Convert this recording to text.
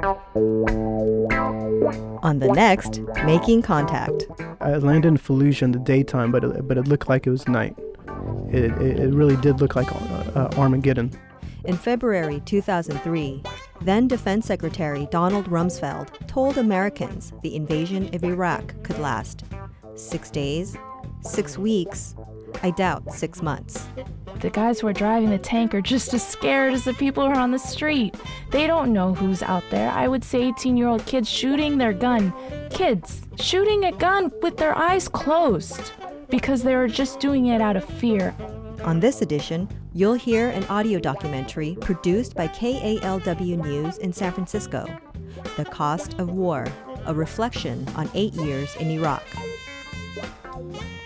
On the next, Making Contact. I landed in Fallujah in the daytime, but it looked like it was night. It really did look like Armageddon. In February 2003, then Defense Secretary Donald Rumsfeld told Americans the invasion of Iraq could last 6 days, 6 weeks, I doubt 6 months. The guys who are driving the tank are just as scared as the people who are on the street. They don't know who's out there. I would say 18-year-old kids shooting their gun. Kids shooting a gun with their eyes closed because they were just doing it out of fear. On this edition, you'll hear an audio documentary produced by KALW News in San Francisco, The Cost of War, a reflection on 8 years in Iraq.